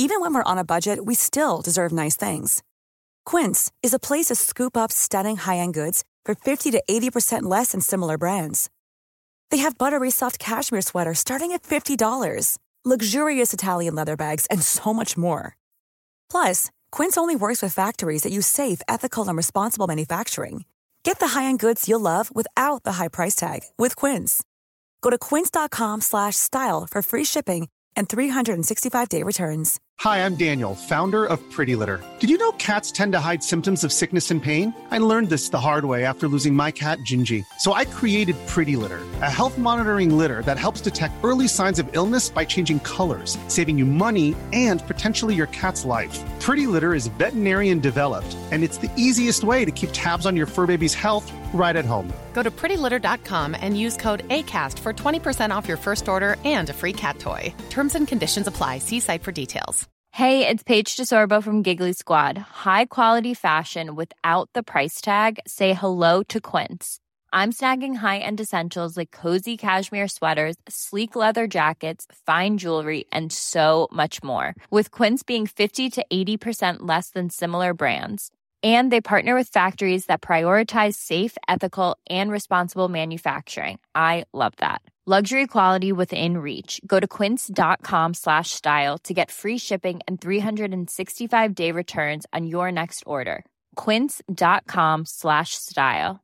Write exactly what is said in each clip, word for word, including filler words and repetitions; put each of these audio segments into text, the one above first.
Even when we're on a budget, we still deserve nice things. Quince is a place to scoop up stunning high-end goods for fifty to eighty percent less than similar brands. They have buttery soft cashmere sweaters starting at fifty dollars, luxurious Italian leather bags, and so much more. Plus, Quince only works with factories that use safe, ethical, and responsible manufacturing. Get the high-end goods you'll love without the high price tag with Quince. Go to quince.com slash style for free shipping and three sixty-five day returns. Hi, I'm Daniel, founder of Pretty Litter. Did you know cats tend to hide symptoms of sickness and pain? I learned this the hard way after losing my cat, Gingy. So I created Pretty Litter, a health monitoring litter that helps detect early signs of illness by changing colors, saving you money and potentially your cat's life. Pretty Litter is veterinarian developed, and it's the easiest way to keep tabs on your fur baby's health right at home. Go to pretty litter dot com and use code ACAST for twenty percent off your first order and a free cat toy. Terms and conditions apply. See site for details. Hey, it's Paige DeSorbo from Giggly Squad. High quality fashion without the price tag. Say hello to Quince. I'm snagging high-end essentials like cozy cashmere sweaters, sleek leather jackets, fine jewelry, and so much more. With Quince being fifty to eighty percent less than similar brands. And they partner with factories that prioritize safe, ethical, and responsible manufacturing. I love that. Luxury quality within reach. Go to quince.com slash style to get free shipping and three sixty-five day returns on your next order. Quince.com slash style.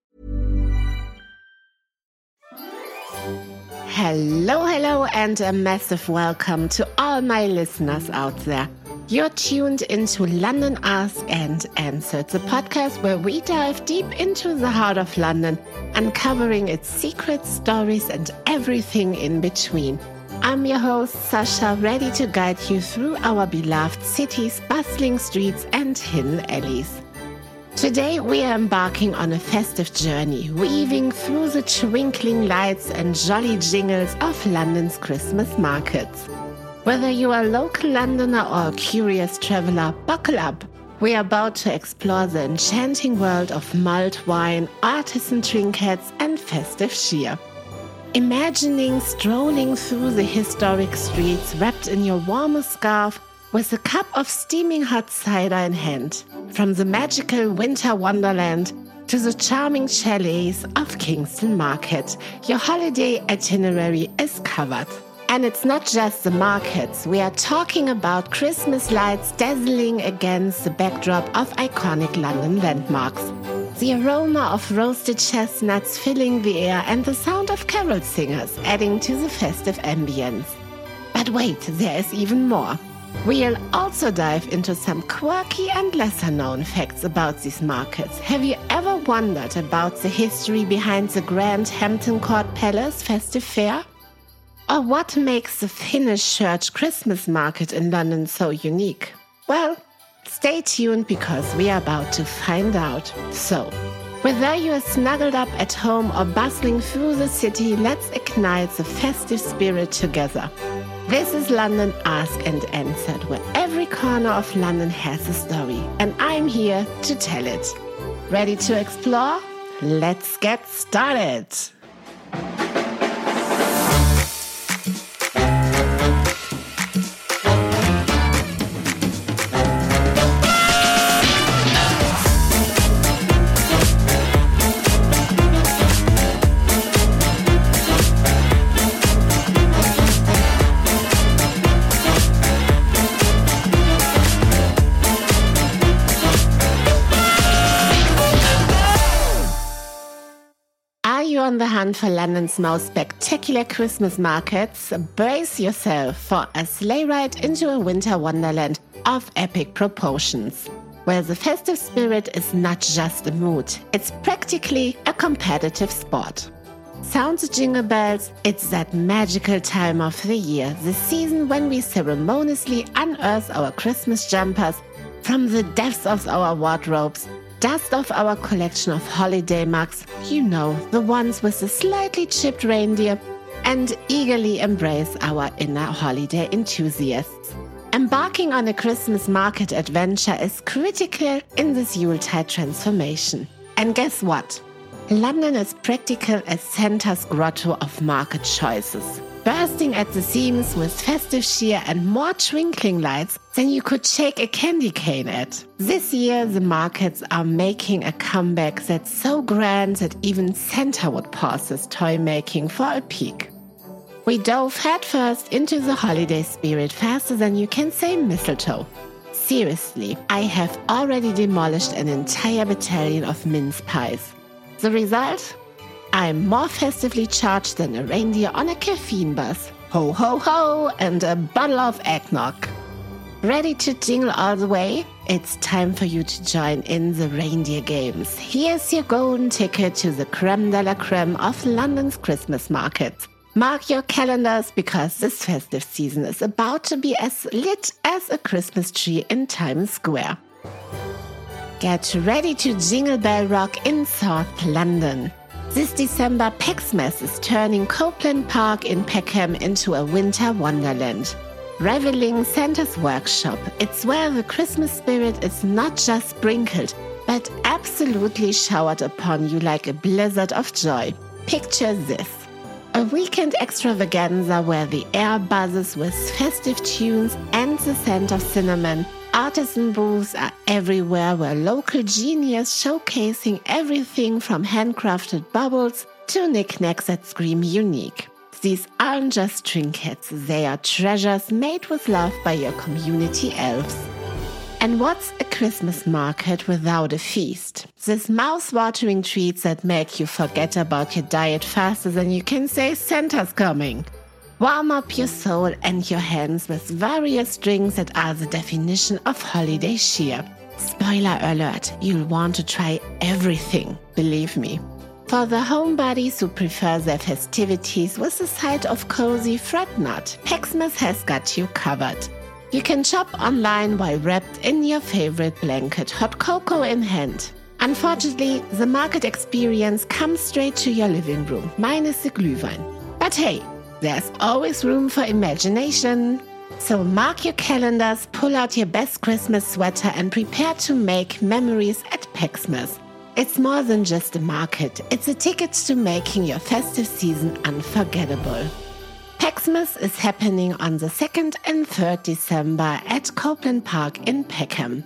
Hello, hello, and a massive welcome to all my listeners out there. You're tuned into London Ask and Answered, the podcast where we dive deep into the heart of London, uncovering its secrets, stories, and everything in between. I'm your host, Sasha, ready to guide you through our beloved city's bustling streets and hidden alleys. Today, we are embarking on a festive journey, weaving through the twinkling lights and jolly jingles of London's Christmas markets. Whether you are a local Londoner or a curious traveler, buckle up. We are about to explore the enchanting world of mulled wine, artisan trinkets, and festive cheer. Imagining strolling through the historic streets wrapped in your warmest scarf with a cup of steaming hot cider in hand, from the magical winter wonderland to the charming chalets of Kingston Market, your holiday itinerary is covered. And it's not just the markets. We are talking about Christmas lights dazzling against the backdrop of iconic London landmarks. The aroma of roasted chestnuts filling the air and the sound of carol singers adding to the festive ambience. But wait, there is even more. We'll also dive into some quirky and lesser-known facts about these markets. Have you ever wondered about the history behind the Grand Hampton Court Palace festive fair? Or what makes the Finnish Church Christmas market in London so unique? Well, stay tuned because we are about to find out. So, whether you are snuggled up at home or bustling through the city, let's ignite the festive spirit together. This is London Ask and Answered, where every corner of London has a story, and I'm here to tell it. Ready to explore? Let's get started! On the hunt for London's most spectacular Christmas markets, brace yourself for a sleigh ride into a winter wonderland of epic proportions, where the festive spirit is not just a mood, it's practically a competitive sport. Sound the jingle bells, it's that magical time of the year, the season when we ceremoniously unearth our Christmas jumpers from the depths of our wardrobes, dust off our collection of holiday mugs, you know, the ones with the slightly chipped reindeer, and eagerly embrace our inner holiday enthusiasts. Embarking on a Christmas market adventure is critical in this Yuletide transformation. And guess what? London is practical as Santa's grotto of market choices. bursting at the seams with festive cheer and more twinkling lights than you could shake a candy cane at. This year, the markets are making a comeback that's so grand that even Santa would pause his toy making for a peek. We dove headfirst into the holiday spirit faster than you can say mistletoe. Seriously, I have already demolished an entire battalion of mince pies. The result? I'm more festively charged than a reindeer on a caffeine bus. Ho ho ho and a bottle of eggnog. Ready to jingle all the way? It's time for you to join in the reindeer games. Here's your golden ticket to the creme de la creme of London's Christmas markets. Mark your calendars because this festive season is about to be as lit as a Christmas tree in Times Square. Get ready to jingle bell rock in South London. This December, Pexmas is turning Copeland Park in Peckham into a winter wonderland. Reveling Santa's workshop, it's where the Christmas spirit is not just sprinkled, but absolutely showered upon you like a blizzard of joy. Picture this. A weekend extravaganza where the air buzzes with festive tunes and the scent of cinnamon. Artisan booths are everywhere where local genius showcasing everything from handcrafted bubbles to knickknacks that scream unique. These aren't just trinkets, they are treasures made with love by your community elves. And what's a Christmas market without a feast? These mouth-watering treats that make you forget about your diet faster than you can say Santa's coming. Warm up your soul and your hands with various drinks that are the definition of holiday cheer. Spoiler alert, you'll want to try everything, believe me. For the homebodies who prefer their festivities with a side of cozy fret nut, Pexmas has got you covered. You can shop online while wrapped in your favorite blanket, hot cocoa in hand. Unfortunately, the market experience comes straight to your living room, minus the Glühwein. But hey, there's always room for imagination. So mark your calendars, pull out your best Christmas sweater and prepare to make memories at Pexmas. It's more than just a market, it's a ticket to making your festive season unforgettable. Pexmas is happening on the second and third December at Copeland Park in Peckham.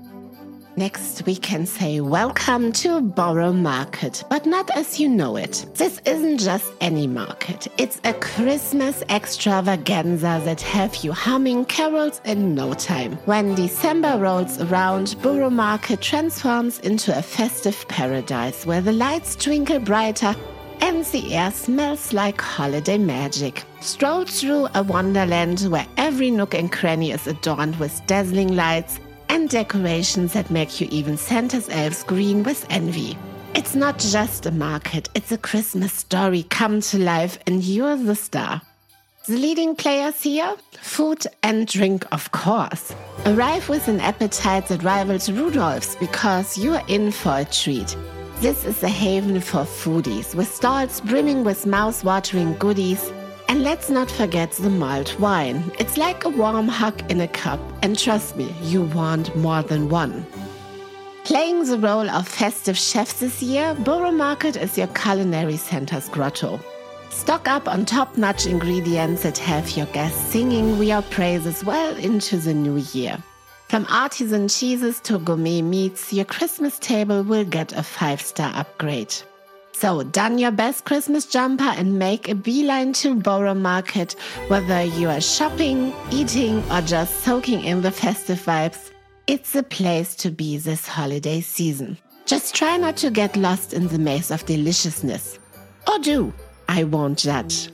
Next, we can say welcome to Borough Market, but not as you know it. This isn't just any market. It's a Christmas extravaganza that have you humming carols in no time. When December rolls around, Borough Market transforms into a festive paradise where the lights twinkle brighter and the air smells like holiday magic. Stroll through a wonderland where every nook and cranny is adorned with dazzling lights and decorations that make you even Santa's elves green with envy. It's not just a market, it's a Christmas story come to life and you're the star. The leading players here? Food and drink, of course. Arrive with an appetite that rivals Rudolph's because you're in for a treat. This is a haven for foodies, with stalls brimming with mouth-watering goodies. And let's not forget the mulled wine. It's like a warm hug in a cup, and trust me, you want more than one. Playing the role of festive chef this year, Borough Market is your culinary center's grotto. Stock up on top-notch ingredients that have your guests singing your praises well into the new year. From artisan cheeses to gourmet meats, your Christmas table will get a five-star upgrade. So, don your best Christmas jumper and make a beeline to Borough Market, whether you are shopping, eating, or just soaking in the festive vibes. It's a place to be this holiday season. Just try not to get lost in the maze of deliciousness. Or do. I won't judge.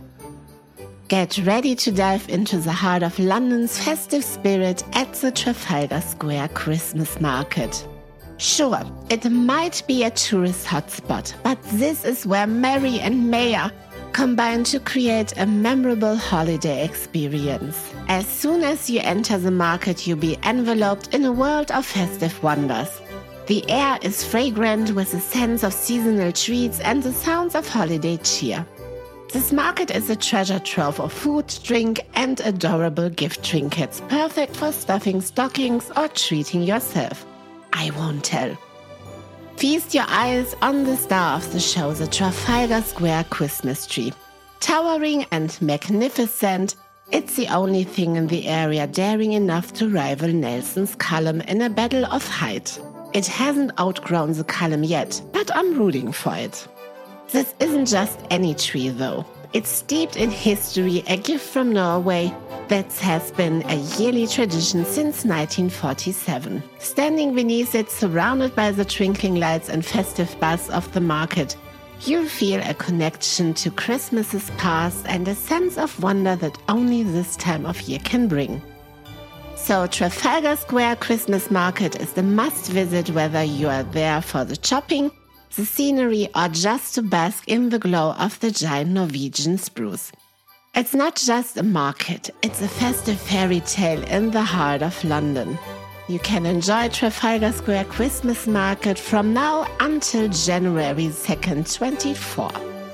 Get ready to dive into the heart of London's festive spirit at the Trafalgar Square Christmas Market. Sure, it might be a tourist hotspot, but this is where Mary and Maya combine to create a memorable holiday experience. As soon as you enter the market, you'll be enveloped in a world of festive wonders. The air is fragrant with a sense of seasonal treats and the sounds of holiday cheer. This market is a treasure trove of food, drink, and adorable gift trinkets, perfect for stuffing stockings or treating yourself. I won't tell. Feast your eyes on the star of the show, the Trafalgar Square Christmas tree. Towering and magnificent, it's the only thing in the area daring enough to rival Nelson's column in a battle of height. It hasn't outgrown the column yet, but I'm rooting for it. This isn't just any tree though. It's steeped in history, a gift from Norway that has been a yearly tradition since nineteen forty-seven. Standing beneath it, surrounded by the twinkling lights and festive buzz of the market, you'll feel a connection to Christmas's past and a sense of wonder that only this time of year can bring. So Trafalgar Square Christmas Market is the must-visit whether you are there for the shopping, the scenery, or just to bask in the glow of the giant Norwegian spruce. It's not just a market, it's a festive fairy tale in the heart of London. You can enjoy Trafalgar Square Christmas Market from now until January second, twenty-four.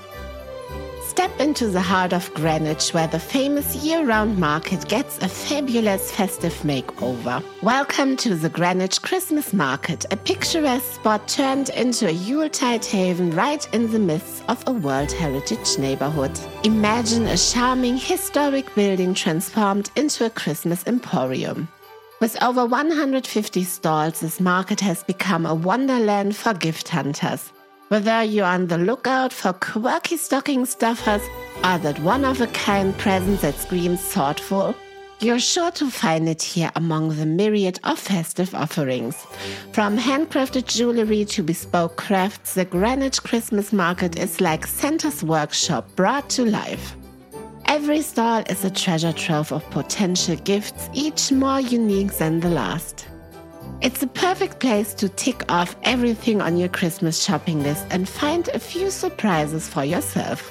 Step into the heart of Greenwich, where the famous year-round market gets a fabulous festive makeover. Welcome to the Greenwich Christmas Market, a picturesque spot turned into a Yuletide haven right in the midst of a World Heritage neighborhood. Imagine a charming historic building transformed into a Christmas emporium. With over one hundred fifty stalls, this market has become a wonderland for gift hunters. Whether you're on the lookout for quirky stocking stuffers or that one-of-a-kind present that screams thoughtful, you're sure to find it here among the myriad of festive offerings. From handcrafted jewelry to bespoke crafts, the Greenwich Christmas Market is like Santa's workshop brought to life. Every stall is a treasure trove of potential gifts, each more unique than the last. It's a perfect place to tick off everything on your Christmas shopping list and find a few surprises for yourself.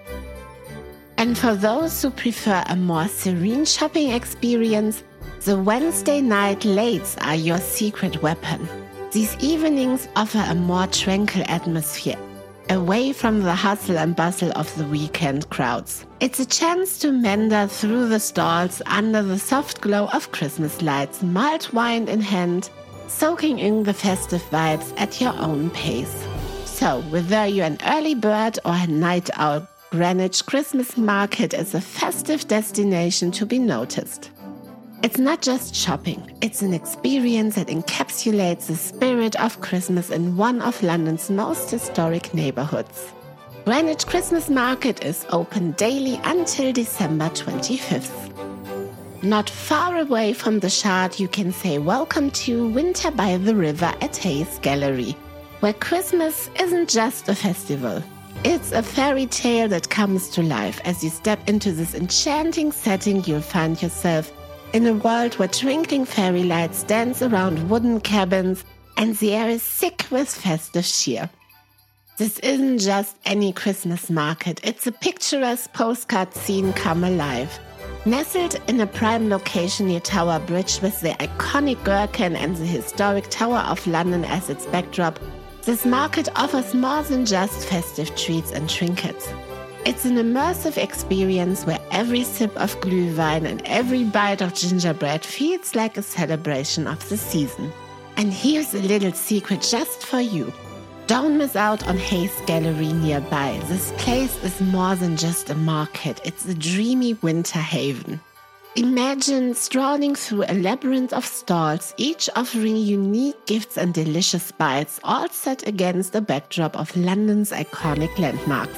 And for those who prefer a more serene shopping experience, the Wednesday night lates are your secret weapon. These evenings offer a more tranquil atmosphere, away from the hustle and bustle of the weekend crowds. It's a chance to meander through the stalls under the soft glow of Christmas lights, mulled wine in hand, soaking in the festive vibes at your own pace. So, whether you're an early bird or a night owl, Greenwich Christmas Market is a festive destination to be noticed. It's not just shopping, it's an experience that encapsulates the spirit of Christmas in one of London's most historic neighborhoods. Greenwich Christmas Market is open daily until December twenty-fifth. Not far away from the Shard, you can say welcome to Winter by the River at Hayes Gallery, where Christmas isn't just a festival. It's a fairy tale that comes to life. As you step into this enchanting setting, you'll find yourself in a world where twinkling fairy lights dance around wooden cabins and the air is thick with festive cheer. This isn't just any Christmas market, it's a picturesque postcard scene come alive. Nestled in a prime location near Tower Bridge with the iconic Gherkin and the historic Tower of London as its backdrop, this market offers more than just festive treats and trinkets. It's an immersive experience where every sip of glühwein and every bite of gingerbread feels like a celebration of the season. And here's a little secret just for you. Don't miss out on Hayes Gallery nearby. This place is more than just a market. It's a dreamy winter haven. Imagine strolling through a labyrinth of stalls, each offering unique gifts and delicious bites, all set against a backdrop of London's iconic landmarks.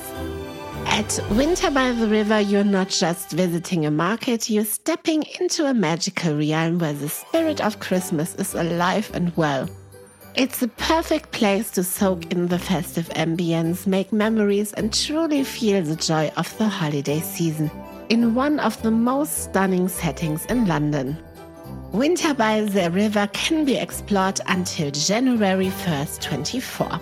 At Winter by the River, you're not just visiting a market, you're stepping into a magical realm where the spirit of Christmas is alive and well. It's a perfect place to soak in the festive ambience, make memories, and truly feel the joy of the holiday season in one of the most stunning settings in London. Winter by the River can be explored until January first, twenty-four.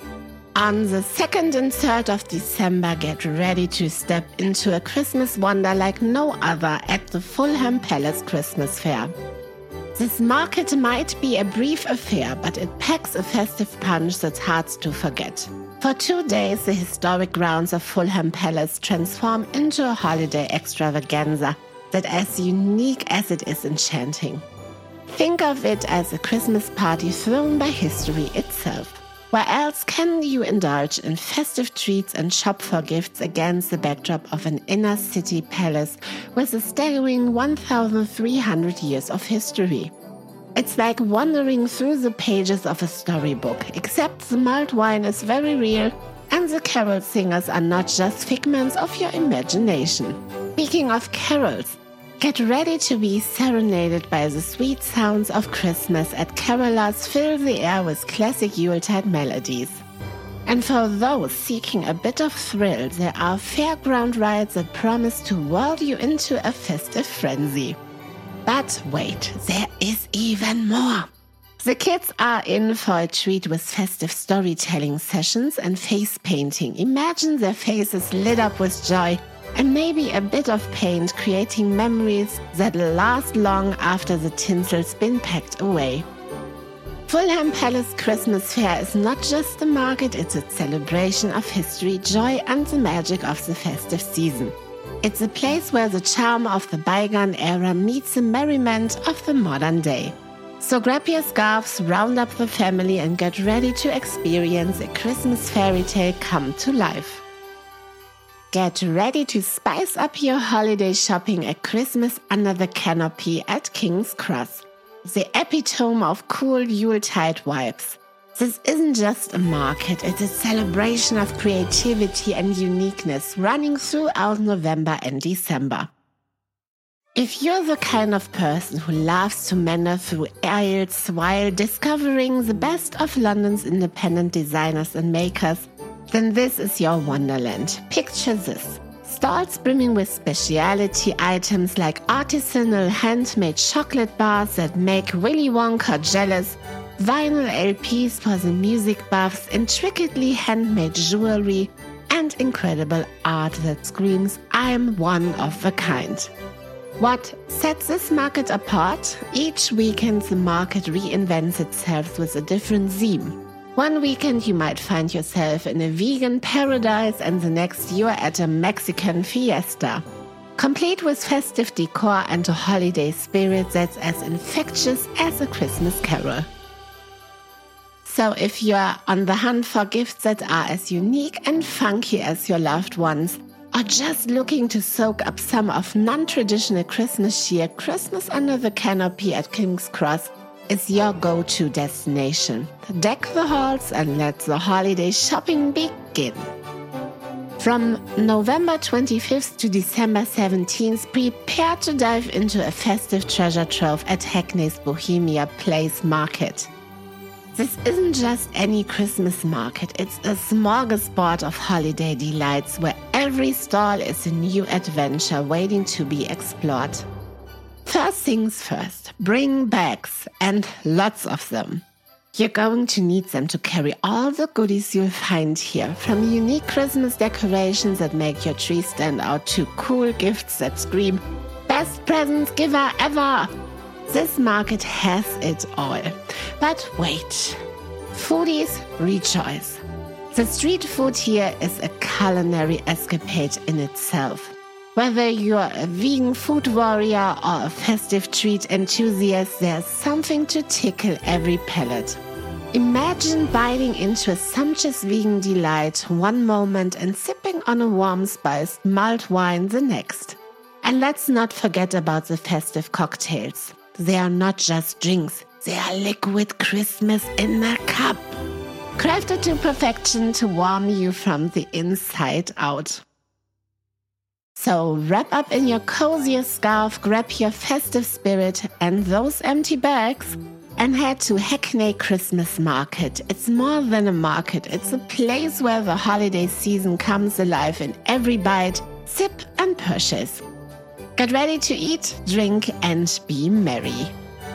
On the second and third of December, get ready to step into a Christmas wonder like no other at the Fulham Palace Christmas Fair. This market might be a brief affair, but it packs a festive punch that's hard to forget. For two days, the historic grounds of Fulham Palace transform into a holiday extravaganza that as unique as it is enchanting. Think of it as a Christmas party thrown by history itself. Where else can you indulge in festive treats and shop for gifts against the backdrop of an inner city palace with a staggering one thousand three hundred years of history? It's like wandering through the pages of a storybook, except the mulled wine is very real and the carol singers are not just figments of your imagination. Speaking of carols, get ready to be serenaded by the sweet sounds of Christmas as carolers fill the air with classic Yuletide melodies. And for those seeking a bit of thrill, there are fairground rides that promise to whirl you into a festive frenzy. But wait, there is even more. The kids are in for a treat with festive storytelling sessions and face painting. Imagine their faces lit up with joy and maybe a bit of paint, creating memories that last long after the tinsel's been packed away. Fulham Palace Christmas Fair is not just a market, it's a celebration of history, joy and the magic of the festive season. It's a place where the charm of the bygone era meets the merriment of the modern day. So grab your scarves, round up the family and get ready to experience a Christmas fairy tale come to life. Get ready to spice up your holiday shopping at Christmas Under the Canopy at King's Cross, the epitome of cool Yuletide vibes. This isn't just a market, it's a celebration of creativity and uniqueness running throughout November and December. If you're the kind of person who loves to meander through aisles while discovering the best of London's independent designers and makers, then this is your wonderland. Picture this. Stalls brimming with specialty items like artisanal handmade chocolate bars that make Willy Wonka jealous, vinyl L Ps for the music buffs, intricately handmade jewelry, and incredible art that screams, I'm one of a kind. What sets this market apart? Each weekend the market reinvents itself with a different theme. One weekend you might find yourself in a vegan paradise and the next you're at a Mexican fiesta. Complete with festive decor and a holiday spirit that's as infectious as a Christmas carol. So if you're on the hunt for gifts that are as unique and funky as your loved ones, or just looking to soak up some of non-traditional Christmas cheer, Christmas Under the Canopy at King's Cross is your go-to destination. Deck the halls and let the holiday shopping begin. From November twenty-fifth to December seventeenth, prepare to dive into a festive treasure trove at Hackney's Bohemia Place Market. This isn't just any Christmas market, it's a smorgasbord of holiday delights where every stall is a new adventure waiting to be explored. First things first, bring bags, and lots of them. You're going to need them to carry all the goodies you'll find here, from unique Christmas decorations that make your tree stand out to cool gifts that scream, best presents giver ever! This market has it all. But wait, foodies rejoice. The street food here is a culinary escapade in itself. Whether you're a vegan food warrior or a festive treat enthusiast, there's something to tickle every palate. Imagine biting into a sumptuous vegan delight one moment and sipping on a warm spiced mulled wine the next. And let's not forget about the festive cocktails. They are not just drinks, they are liquid Christmas in a cup. Crafted to perfection to warm you from the inside out. So wrap up in your coziest scarf, grab your festive spirit and those empty bags and head to Hackney Christmas Market. It's more than a market, it's a place where the holiday season comes alive in every bite, sip and purchase. Get ready to eat, drink and be merry.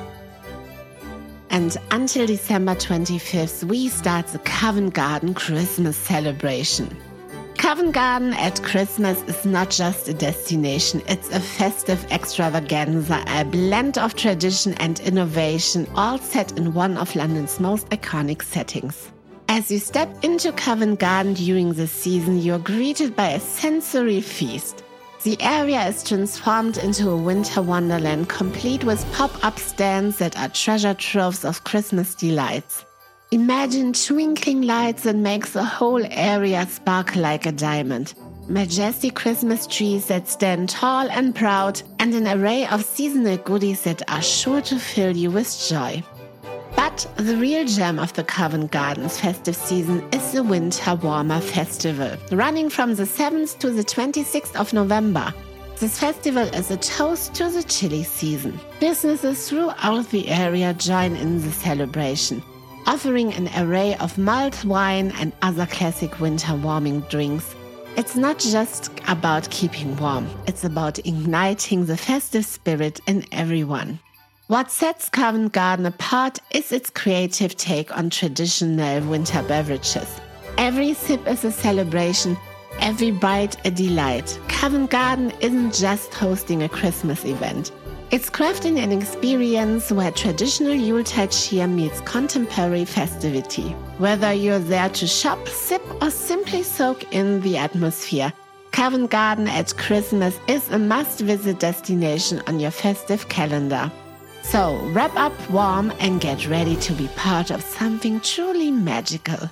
And until December twenty-fifth, we start the Covent Garden Christmas celebration. Covent Garden at Christmas is not just a destination, it's a festive extravaganza, a blend of tradition and innovation, all set in one of London's most iconic settings. As you step into Covent Garden during the season, you're greeted by a sensory feast. The area is transformed into a winter wonderland, complete with pop-up stands that are treasure troves of Christmas delights. Imagine twinkling lights that makes the whole area sparkle like a diamond. Majestic Christmas trees that stand tall and proud, and an array of seasonal goodies that are sure to fill you with joy. But the real gem of the Covent Gardens festive season is the Winter Warmer Festival, running from the seventh to the twenty-sixth of November. This festival is a toast to the chilly season. Businesses throughout the area join in the celebration, offering an array of mulled wine and other classic winter warming drinks. It's not just about keeping warm, it's about igniting the festive spirit in everyone. What sets Covent Garden apart is its creative take on traditional winter beverages. Every sip is a celebration, every bite a delight. Covent Garden isn't just hosting a Christmas event. It's crafting an experience where traditional Yuletide cheer meets contemporary festivity. Whether you're there to shop, sip, or simply soak in the atmosphere, Covent Garden at Christmas is a must-visit destination on your festive calendar. So wrap up warm and get ready to be part of something truly magical.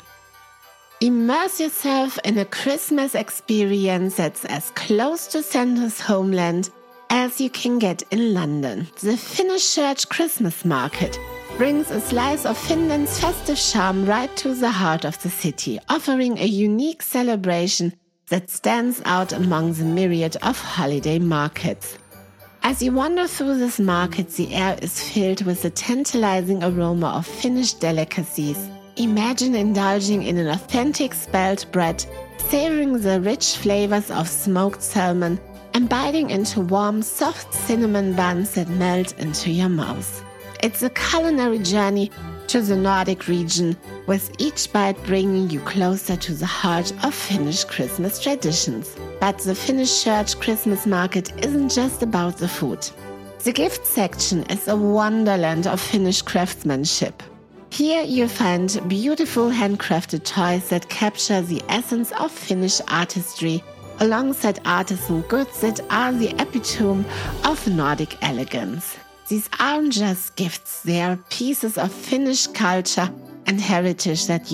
Immerse yourself in a Christmas experience that's as close to Santa's homeland as you can get in London. The Finnish Church Christmas Market brings a slice of Finland's festive charm right to the heart of the city, offering a unique celebration that stands out among the myriad of holiday markets. As you wander through this market, the air is filled with the tantalizing aroma of Finnish delicacies. Imagine indulging in an authentic spelt bread, savoring the rich flavors of smoked salmon, and biting into warm, soft cinnamon buns that melt into your mouth. It's a culinary journey to the Nordic region, with each bite bringing you closer to the heart of Finnish Christmas traditions. But the Finnish Church Christmas Market isn't just about the food. The gift section is a wonderland of Finnish craftsmanship. Here you'll find beautiful handcrafted toys that capture the essence of Finnish artistry, alongside artisan goods that are the epitome of Nordic elegance. These aren't just gifts, they are pieces of Finnish culture and heritage that you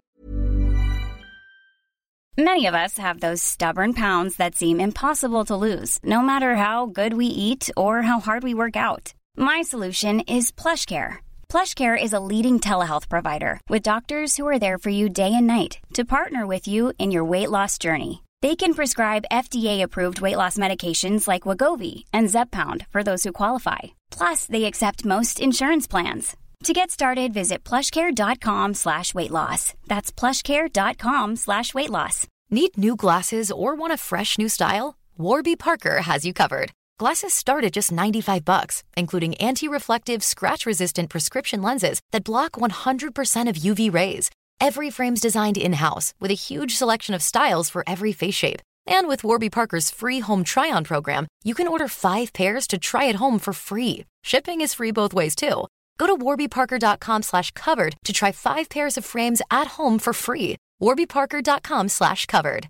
Many of us have those stubborn pounds that seem impossible to lose, no matter how good we eat or how hard we work out. My solution is PlushCare. PlushCare is a leading telehealth provider with doctors who are there for you day and night to partner with you in your weight loss journey. They can prescribe F D A-approved weight loss medications like Wegovy and Zepbound for those who qualify. Plus, they accept most insurance plans. To get started, visit plushcare.com slash weight loss. That's plushcare.com slash weight loss. Need new glasses or want a fresh new style? Warby Parker has you covered. Glasses start at just ninety-five bucks, including anti-reflective, scratch-resistant prescription lenses that block one hundred percent of U V rays. Every frame's designed in-house with a huge selection of styles for every face shape. And with Warby Parker's free home try-on program, you can order five pairs to try at home for free. Shipping is free both ways, too. Go to warbyparker.com slash covered to try five pairs of frames at home for free. warbyparker.com slash covered.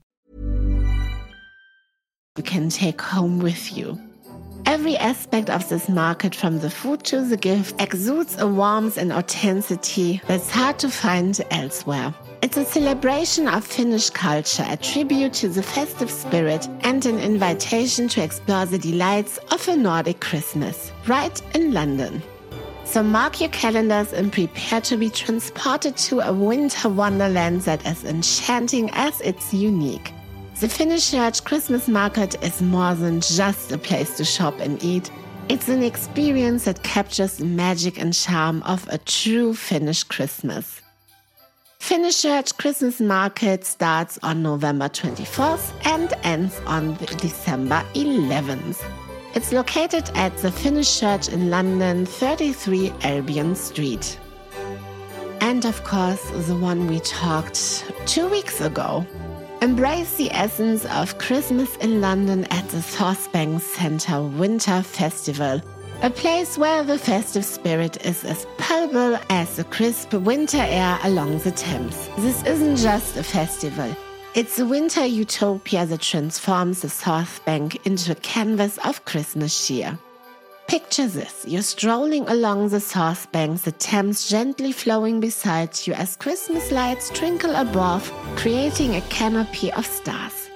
You can take home with you. Every aspect of this market, from the food to the gift, exudes a warmth and authenticity that's hard to find elsewhere. It's a celebration of Finnish culture, a tribute to the festive spirit, and an invitation to explore the delights of a Nordic Christmas, right in London. So mark your calendars and prepare to be transported to a winter wonderland that is enchanting as it's unique. The Finnish Church Christmas Market is more than just a place to shop and eat. It's an experience that captures the magic and charm of a true Finnish Christmas. Finnish Church Christmas Market starts on November twenty-fourth and ends on December eleventh. It's located at the Finnish Church in London, thirty-three Albion Street. And of course, the one we talked two weeks ago. Embrace the essence of Christmas in London at the Southbank Centre Winter Festival, a place where the festive spirit is as palpable as the crisp winter air along the Thames. This isn't just a festival. It's a winter utopia that transforms the Southbank into a canvas of Christmas cheer. Picture this, you're strolling along the South Bank, the Thames gently flowing beside you as Christmas lights twinkle above, creating a canopy of stars.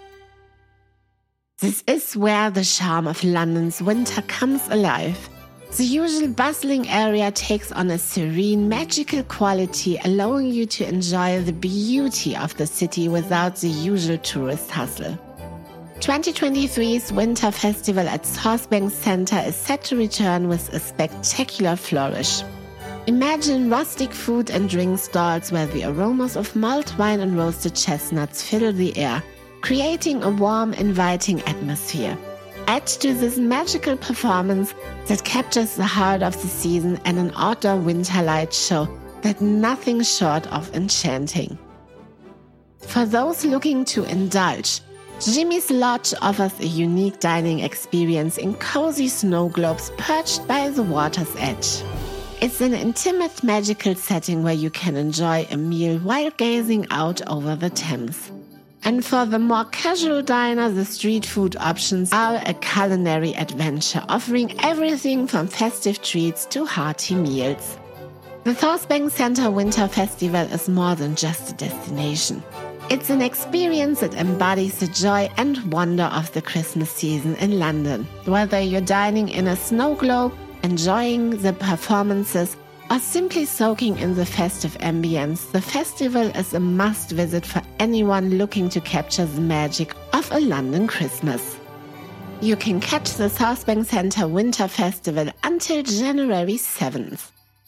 This is where the charm of London's winter comes alive. The usual bustling area takes on a serene, magical quality, allowing you to enjoy the beauty of the city without the usual tourist hustle. twenty twenty-three's Winter Festival at South Bank Centre is set to return with a spectacular flourish. Imagine rustic food and drink stalls where the aromas of mulled wine and roasted chestnuts fill the air, creating a warm, inviting atmosphere. Add to this magical performance that captures the heart of the season and an outdoor winter light show that nothing short of enchanting. For those looking to indulge, Jimmy's Lodge offers a unique dining experience in cozy snow globes perched by the water's edge. It's an intimate, magical setting where you can enjoy a meal while gazing out over the Thames. And for the more casual diner, the street food options are a culinary adventure, offering everything from festive treats to hearty meals. The South Bank Centre Winter Festival is more than just a destination. It's an experience that embodies the joy and wonder of the Christmas season in London. Whether you're dining in a snow globe, enjoying the performances, or simply soaking in the festive ambience, the festival is a must-visit for anyone looking to capture the magic of a London Christmas. You can catch the South Bank Centre Winter Festival until January seventh.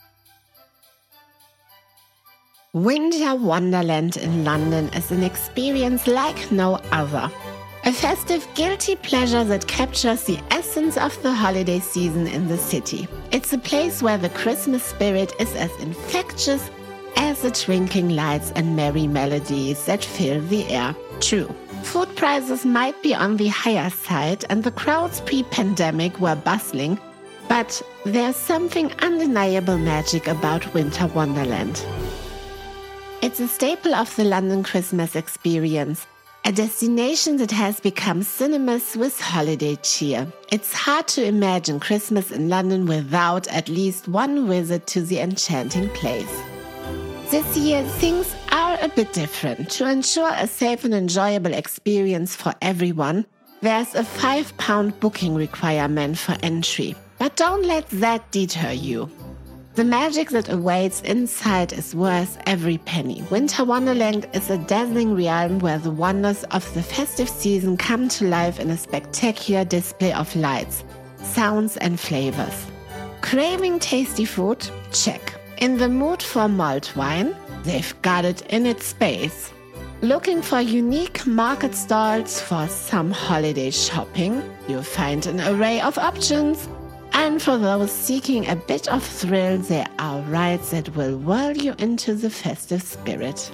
Winter Wonderland in London is an experience like no other. A festive guilty pleasure that captures the essence of the holiday season in the city. It's a place where the Christmas spirit is as infectious as the twinkling lights and merry melodies that fill the air. True, food prices might be on the higher side and the crowds pre-pandemic were bustling, but there's something undeniable magic about Winter Wonderland. It's a staple of the London Christmas experience, a destination that has become synonymous with holiday cheer. It's hard to imagine Christmas in London without at least one visit to the enchanting place. This year, things are a bit different. To ensure a safe and enjoyable experience for everyone, there's a five pound booking requirement for entry. But don't let that deter you. The magic that awaits inside is worth every penny. Winter Wonderland is a dazzling realm where the wonders of the festive season come to life in a spectacular display of lights, sounds and flavors. Craving tasty food? Check. In the mood for mulled wine? They've got it in its space. Looking for unique market stalls for some holiday shopping? You'll find an array of options. And for those seeking a bit of thrill, there are rides that will whirl you into the festive spirit.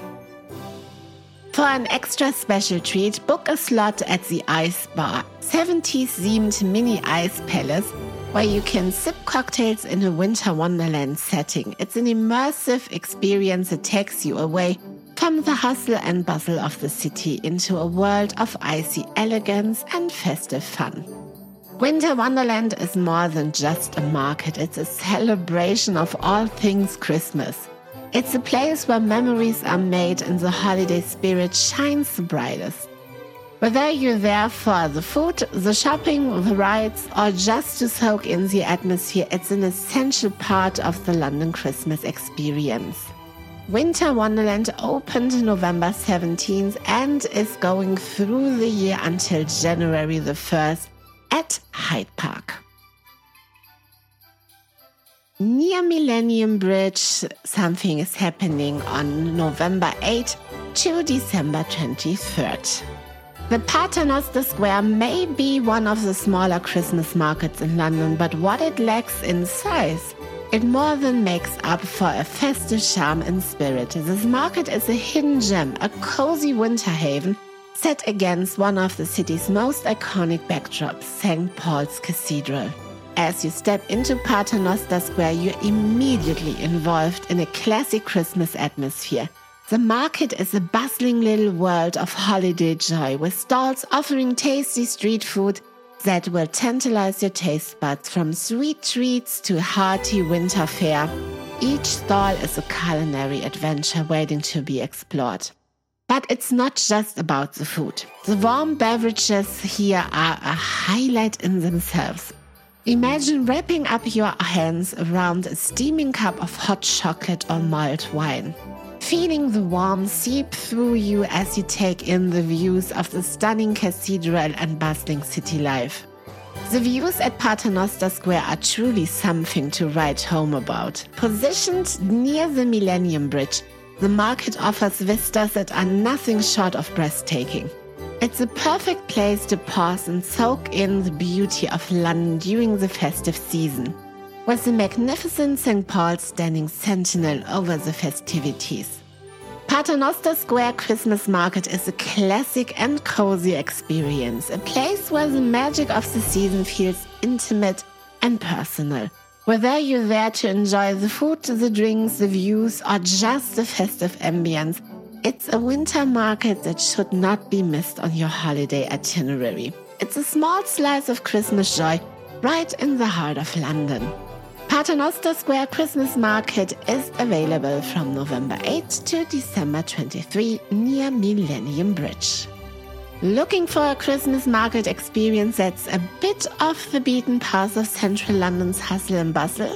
For an extra special treat, book a slot at the Ice Bar, seventies-themed mini ice palace, where you can sip cocktails in a Winter Wonderland setting. It's an immersive experience that takes you away from the hustle and bustle of the city into a world of icy elegance and festive fun. Winter Wonderland is more than just a market, it's a celebration of all things Christmas. It's a place where memories are made and the holiday spirit shines the brightest. Whether you're there for the food, the shopping, the rides, or just to soak in the atmosphere, it's an essential part of the London Christmas experience. Winter Wonderland opened November seventeenth and is going through the year until January the first. At Hyde Park. Near Millennium Bridge, something is happening on November eighth to December twenty-third. The Paternoster Square may be one of the smaller Christmas markets in London, but what it lacks in size, it more than makes up for a festive charm and spirit. This market is a hidden gem, a cozy winter haven, set against one of the city's most iconic backdrops, Saint Paul's Cathedral. As you step into Paternoster Square, you're immediately involved in a classic Christmas atmosphere. The market is a bustling little world of holiday joy, with stalls offering tasty street food, that will tantalize your taste buds from sweet treats to hearty winter fare. Each stall is a culinary adventure waiting to be explored. But it's not just about the food. The warm beverages here are a highlight in themselves. Imagine wrapping up your hands around a steaming cup of hot chocolate or mulled wine, feeling the warmth seep through you as you take in the views of the stunning cathedral and bustling city life. The views at Paternoster Square are truly something to write home about. Positioned near the Millennium Bridge, the market offers vistas that are nothing short of breathtaking. It's a perfect place to pause and soak in the beauty of London during the festive season, with the magnificent Saint Paul's standing sentinel over the festivities. Paternoster Square Christmas Market is a classic and cozy experience, a place where the magic of the season feels intimate and personal. Whether you're there to enjoy the food, the drinks, the views, or just the festive ambience, it's a winter market that should not be missed on your holiday itinerary. It's a small slice of Christmas joy right in the heart of London. Paternoster Square Christmas Market is available from November eighth to December twenty-third near Millennium Bridge. Looking for a Christmas market experience that's a bit off the beaten path of central London's hustle and bustle?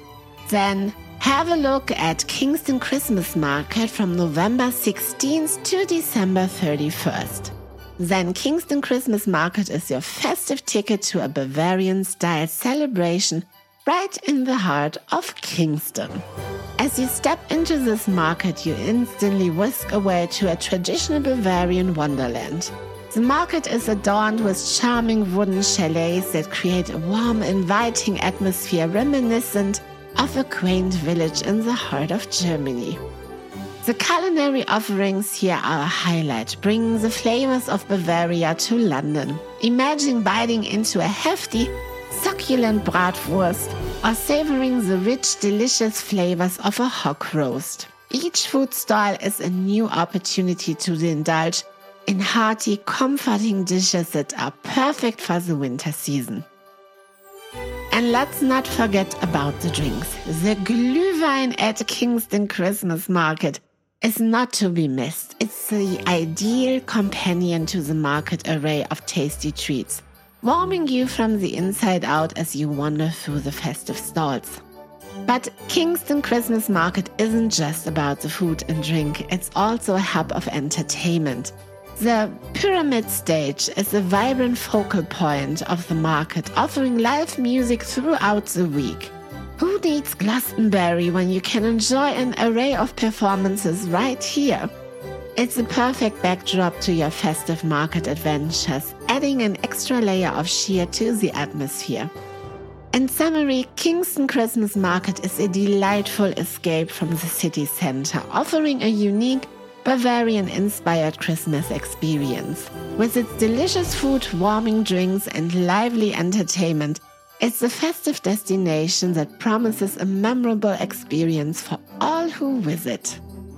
Then have a look at Kingston Christmas Market from November sixteenth to December thirty-first. Then Kingston Christmas Market is your festive ticket to a Bavarian-style celebration right in the heart of Kingston. As you step into this market, you instantly whisk away to a traditional Bavarian wonderland. The market is adorned with charming wooden chalets that create a warm, inviting atmosphere reminiscent of a quaint village in the heart of Germany. The culinary offerings here are a highlight, bringing the flavors of Bavaria to London. Imagine biting into a hefty, succulent bratwurst or savoring the rich, delicious flavors of a hog roast. Each food stall is a new opportunity to indulge in hearty, comforting dishes that are perfect for the winter season. And let's not forget about the drinks. The Glühwein at Kingston Christmas Market is not to be missed. It's the ideal companion to the market array of tasty treats, warming you from the inside out as you wander through the festive stalls. But Kingston Christmas Market isn't just about the food and drink, it's also a hub of entertainment. The Pyramid Stage is a vibrant focal point of the market, offering live music throughout the week. Who needs Glastonbury when you can enjoy an array of performances right here? It's a perfect backdrop to your festive market adventures, adding an extra layer of cheer to the atmosphere. In summary, Kingston Christmas Market is a delightful escape from the city center, offering a unique Bavarian-inspired Christmas experience. With its delicious food, warming drinks, and lively entertainment, it's a festive destination that promises a memorable experience for all who visit.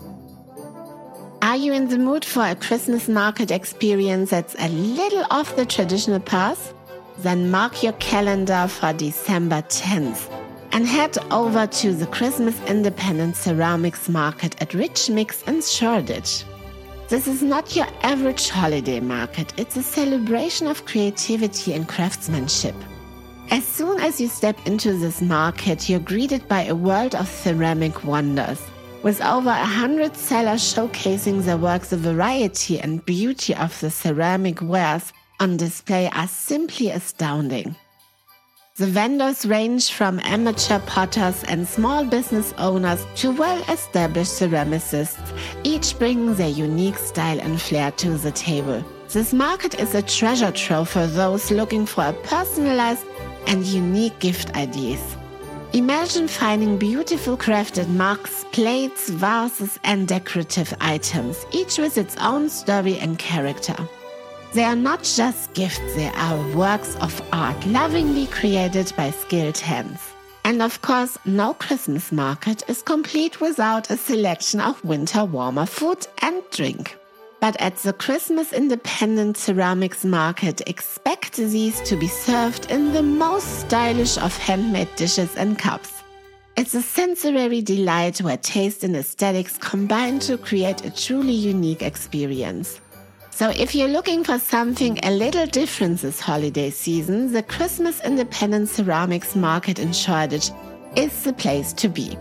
Are you in the mood for a Christmas market experience that's a little off the traditional path? Then mark your calendar for December tenth and head over to the Christmas Independent Ceramics Market at Rich Mix in Shoreditch. This is not your average holiday market, it's a celebration of creativity and craftsmanship. As soon as you step into this market, you're greeted by a world of ceramic wonders. With over a hundred sellers showcasing their works, the variety and beauty of the ceramic wares on display are simply astounding. The vendors range from amateur potters and small business owners to well-established ceramicists, each bringing their unique style and flair to the table. This market is a treasure trove for those looking for a personalized and unique gift ideas. Imagine finding beautiful crafted mugs, plates, vases, and decorative items, each with its own story and character. They are not just gifts, they are works of art, lovingly created by skilled hands. And of course, no Christmas market is complete without a selection of winter warmer food and drink. But at the Christmas Independent Ceramics Market, expect these to be served in the most stylish of handmade dishes and cups. It's a sensory delight where taste and aesthetics combine to create a truly unique experience. So if you're looking for something a little different this holiday season, the Christmas Independent Ceramics Market in Shoreditch is the place to be.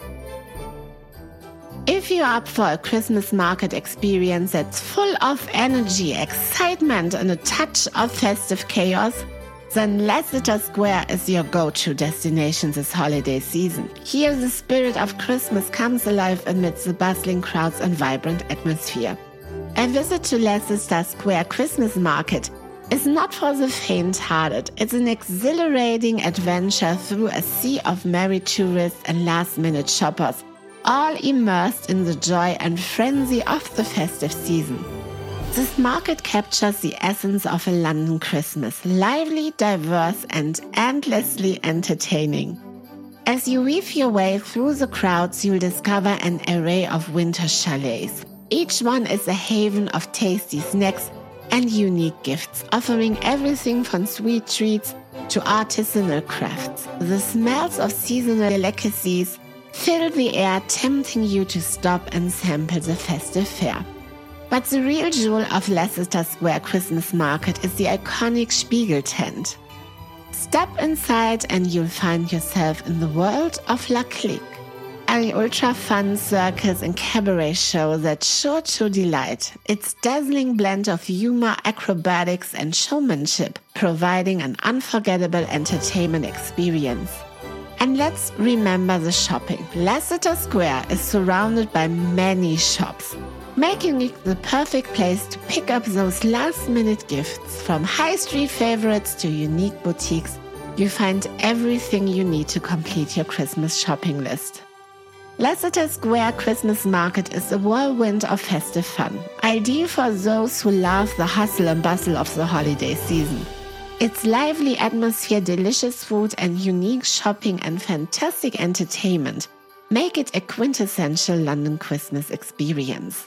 If you're up for a Christmas market experience that's full of energy, excitement, and a touch of festive chaos, then Leicester Square is your go-to destination this holiday season. Here the spirit of Christmas comes alive amidst the bustling crowds and vibrant atmosphere. A visit to Leicester Square Christmas Market is not for the faint-hearted. It's an exhilarating adventure through a sea of merry tourists and last-minute shoppers, all immersed in the joy and frenzy of the festive season. This market captures the essence of a London Christmas, lively, diverse, and endlessly entertaining. As you weave your way through the crowds, you'll discover an array of winter chalets. Each one is a haven of tasty snacks and unique gifts, offering everything from sweet treats to artisanal crafts. The smells of seasonal delicacies fill the air, tempting you to stop and sample the festive fare. But the real jewel of Leicester Square Christmas Market is the iconic Spiegel tent. Step inside and you'll find yourself in the world of La Clique, an ultra-fun circus and cabaret show that's sure to delight. Its dazzling blend of humor, acrobatics, and showmanship, providing an unforgettable entertainment experience. And let's remember the shopping. Leicester Square is surrounded by many shops, making it the perfect place to pick up those last-minute gifts. From high street favorites to unique boutiques, you find everything you need to complete your Christmas shopping list. Leicester Square Christmas Market is a whirlwind of festive fun, ideal for those who love the hustle and bustle of the holiday season. Its lively atmosphere, delicious food, and unique shopping and fantastic entertainment make it a quintessential London Christmas experience.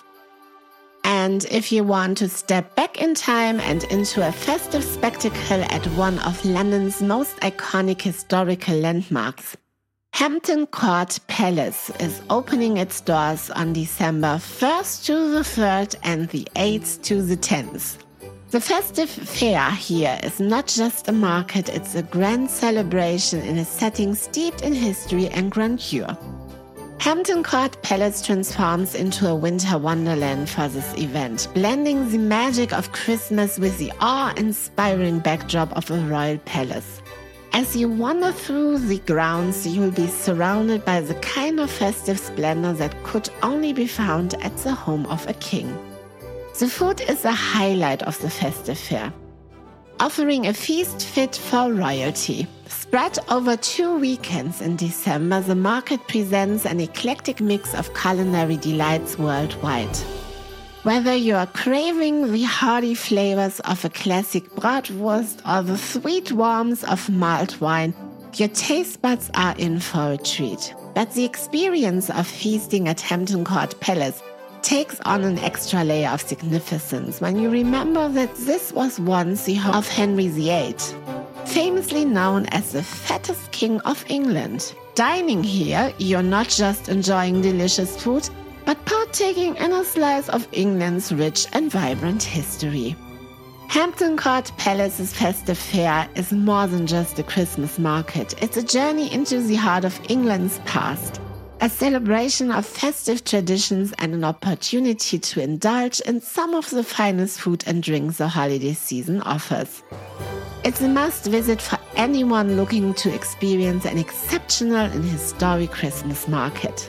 And if you want to step back in time and into a festive spectacle at one of London's most iconic historical landmarks, Hampton Court Palace is opening its doors on December first to the third and the eighth to the tenth. The festive fair here is not just a market, it's a grand celebration in a setting steeped in history and grandeur. Hampton Court Palace transforms into a winter wonderland for this event, blending the magic of Christmas with the awe-inspiring backdrop of a royal palace. As you wander through the grounds, you will be surrounded by the kind of festive splendor that could only be found at the home of a king. The food is a highlight of the festive fair, offering a feast fit for royalty. Spread over two weekends in December, the market presents an eclectic mix of culinary delights worldwide. Whether you are craving the hearty flavors of a classic bratwurst or the sweet warmth of mulled wine, your taste buds are in for a treat. But the experience of feasting at Hampton Court Palace takes on an extra layer of significance when you remember that this was once the home of Henry the Eighth, famously known as the fattest king of England. Dining here, you're not just enjoying delicious food, but partaking in a slice of England's rich and vibrant history. Hampton Court Palace's festive fair is more than just a Christmas market. It's a journey into the heart of England's past, a celebration of festive traditions and an opportunity to indulge in some of the finest food and drinks the holiday season offers. It's a must-visit for anyone looking to experience an exceptional and historic Christmas market.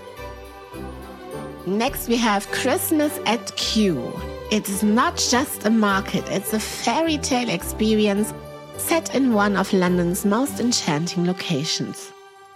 Next we have Christmas at Kew. It is not just a market, it's a fairy tale experience set in one of London's most enchanting locations.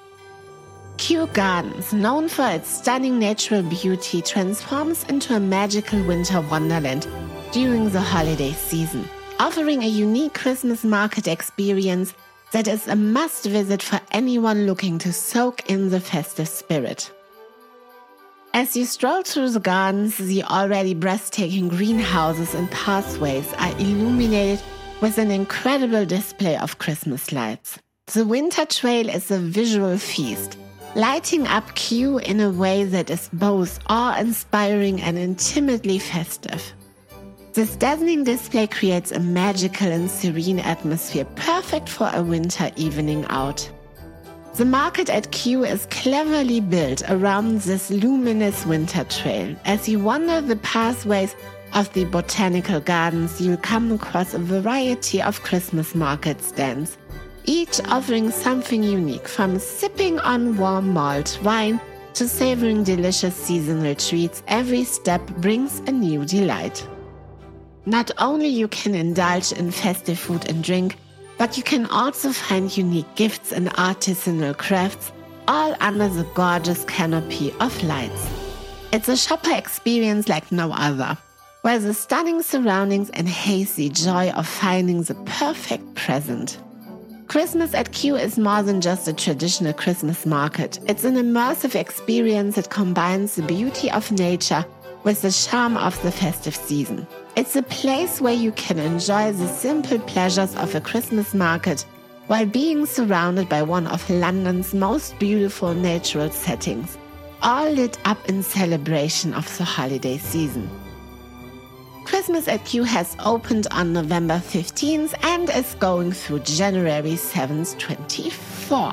Kew Gardens, known for its stunning natural beauty, transforms into a magical winter wonderland during the holiday season, offering a unique Christmas market experience that is a must-visit for anyone looking to soak in the festive spirit. As you stroll through the gardens, the already breathtaking greenhouses and pathways are illuminated with an incredible display of Christmas lights. The winter trail is a visual feast, lighting up Kew in a way that is both awe-inspiring and intimately festive. This dazzling display creates a magical and serene atmosphere perfect for a winter evening out. The market at Kew is cleverly built around this luminous winter trail. As you wander the pathways of the botanical gardens, you'll come across a variety of Christmas market stands, each offering something unique, from sipping on warm malt wine to savoring delicious seasonal treats. Every step brings a new delight. Not only you can indulge in festive food and drink, but you can also find unique gifts and artisanal crafts, all under the gorgeous canopy of lights. It's a shopper experience like no other, where the stunning surroundings enhance the joy of finding the perfect present. Christmas at Kew is more than just a traditional Christmas market. It's an immersive experience that combines the beauty of nature with the charm of the festive season. It's a place where you can enjoy the simple pleasures of a Christmas market while being surrounded by one of London's most beautiful natural settings, all lit up in celebration of the holiday season. Christmas at Kew has opened on November fifteenth and is going through January seventh, twenty-four.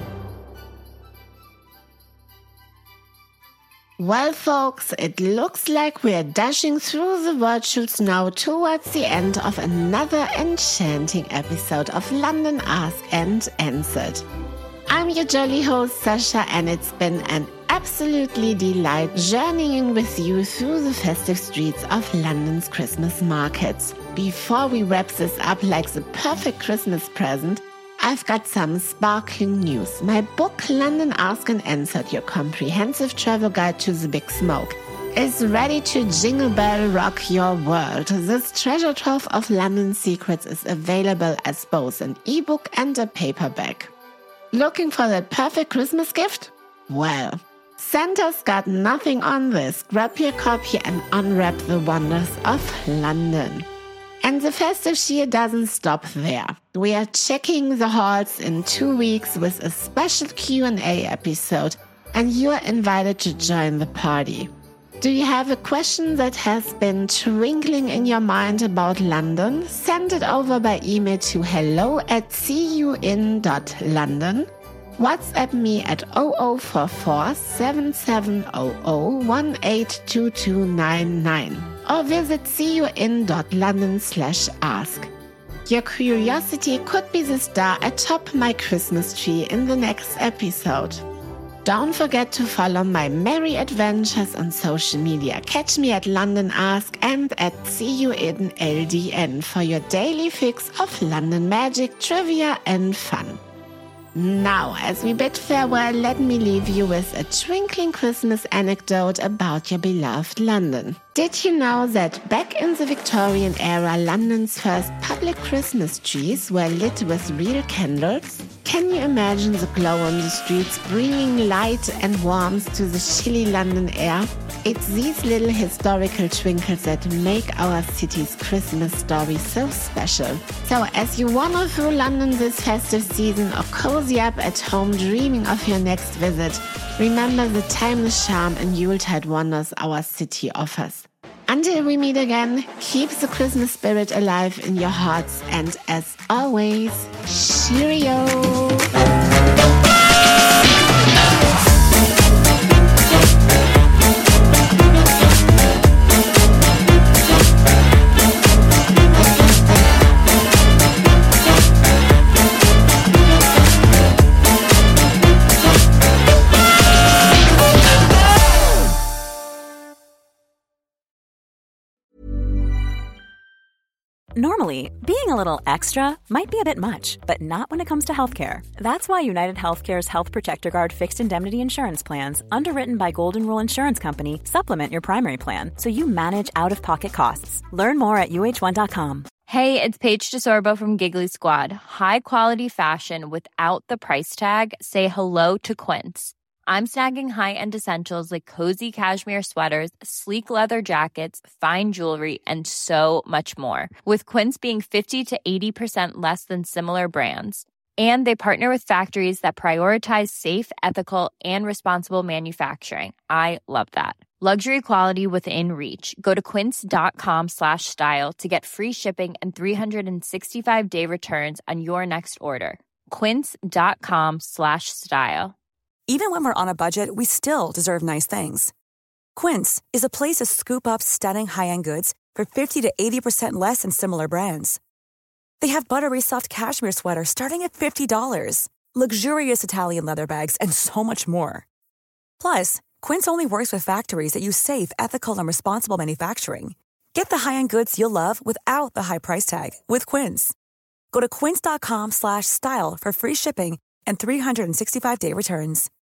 Well, folks, it looks like we're dashing through the virtuals now towards the end of another enchanting episode of London Asked and Answered. I'm your jolly host, Sasha, and it's been an absolutely delight journeying with you through the festive streets of London's Christmas markets. Before we wrap this up like the perfect Christmas present, I've got some sparkling news. My book, London Asked and Answered, Your Comprehensive Travel Guide to the Big Smoke, is ready to jingle bell rock your world. This treasure trove of London secrets is available as both an ebook and a paperback. Looking for that perfect Christmas gift? Well, Santa's got nothing on this. Grab your copy and unwrap the wonders of London. And the festive cheer doesn't stop there. We are checking the halls in two weeks with a special Q and A episode, and you are invited to join the party. Do you have a question that has been twinkling in your mind about London? Send it over by email to hello at cun dot london. WhatsApp me at zero zero four four, seven seven zero zero, one eight two two nine nine or visit cun.london slash ask. Your curiosity could be the star atop my Christmas tree in the next episode. Don't forget to follow my merry adventures on social media. Catch me at London Ask and at CUNLDN for your daily fix of London magic, trivia and fun. Now, as we bid farewell, let me leave you with a twinkling Christmas anecdote about your beloved London. Did you know that back in the Victorian era, London's first public Christmas trees were lit with real candles? Can you imagine the glow on the streets, bringing light and warmth to the chilly London air? It's these little historical twinkles that make our city's Christmas story so special. So as you wander through London this festive season or cozy up at home dreaming of your next visit, remember the timeless charm and Yuletide wonders our city offers. Until we meet again, keep the Christmas spirit alive in your hearts, and as always, cheerio! Normally, being a little extra might be a bit much, but not when it comes to healthcare. That's why United Healthcare's Health Protector Guard fixed indemnity insurance plans, underwritten by Golden Rule Insurance Company, supplement your primary plan so you manage out-of-pocket costs. Learn more at U H one dot com. Hey, it's Paige DeSorbo from Giggly Squad. High quality fashion without the price tag. Say hello to Quince. I'm snagging high-end essentials like cozy cashmere sweaters, sleek leather jackets, fine jewelry, and so much more. With Quince being fifty to eighty percent less than similar brands. And they partner with factories that prioritize safe, ethical, and responsible manufacturing. I love that. Luxury quality within reach. Go to quince.com slash style to get free shipping and three sixty-five day returns on your next order. Quince.com slash style. Even when we're on a budget, we still deserve nice things. Quince is a place to scoop up stunning high-end goods for fifty to eighty percent less than similar brands. They have buttery soft cashmere sweaters starting at fifty dollars, luxurious Italian leather bags, and so much more. Plus, Quince only works with factories that use safe, ethical, and responsible manufacturing. Get the high-end goods you'll love without the high price tag with Quince. Go to quince.com slash style for free shipping and three sixty-five day returns.